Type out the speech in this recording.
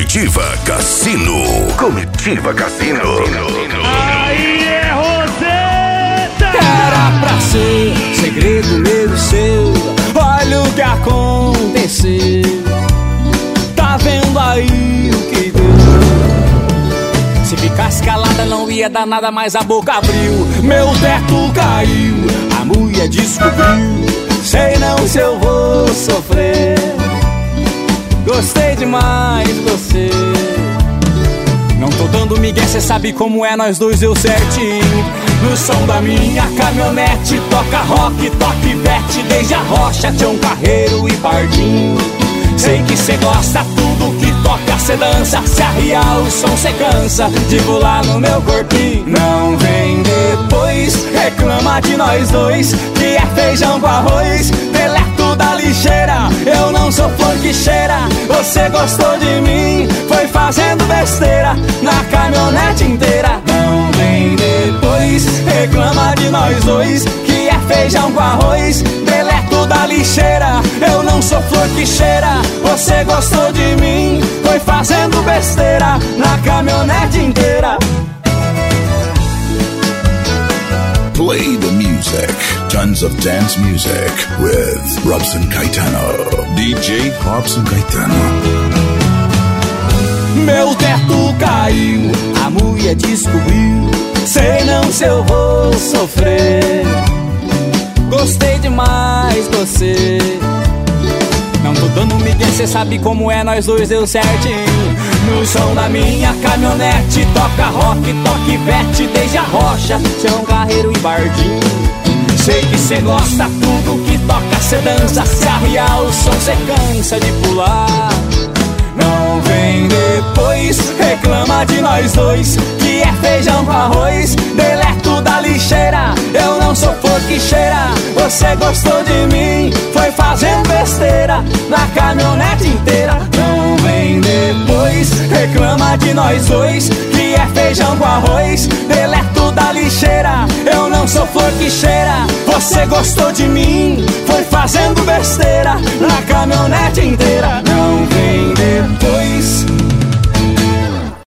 Comitiva Cassino. Comitiva Cassino. Aí é Roseta! Era pra ser segredo meu e seu. Olha o que aconteceu. Tá vendo aí o que deu? Se ficasse calada não ia dar nada, mas a boca abriu. Meu teto caiu, a mulher descobriu. Sei não se eu vou sofrer. Gostei demais de você. Não tô dando migué, cê sabe como é, nós dois deu certinho. No som da minha caminhonete toca rock, toca Ivete, desde a Rocha, Tião Carreiro e Pardinho. Sei que cê gosta, tudo que toca cê dança. Se arriar o som cê cansa de pular no meu corpinho. Não vem depois, reclama de nós dois, que é feijão com arroz, deleto da lixeira. Eu não sou flor que cheira, você gostou de mim, foi fazendo besteira na caminhonete inteira. Não vem depois, reclama de nós dois, que é feijão com arroz, deleto da lixeira. Eu não sou flor que cheira, você gostou de mim, foi fazendo besteira na caminhonete inteira. Play the music. Tons of dance music with Robson Caetano. DJ Robson Caetano. Meu teto caiu, a mulher descobriu. Sei não se eu vou sofrer. Gostei demais de você. Não tô dando migué, cê sabe como é, nós dois deu certinho. No som da minha caminhonete toca rock, toca Ivete, desde a Rocha, Tião Carreiro e Pardinho. Sei que cê gosta, tudo que toca cê dança. Se arriar o som cê cansa de pular. Não vem depois, reclama de nós dois, que é feijão com arroz, deleto da lixeira. Eu não sou flor que cheira, você gostou de mim, foi fazendo besteira na caminhonete inteira. Não vem depois, reclama de nós dois, que é feijão com arroz, deleto da lixeira. Eu não sou flor que cheira, você gostou de mim, foi fazendo besteira na caminhonete inteira.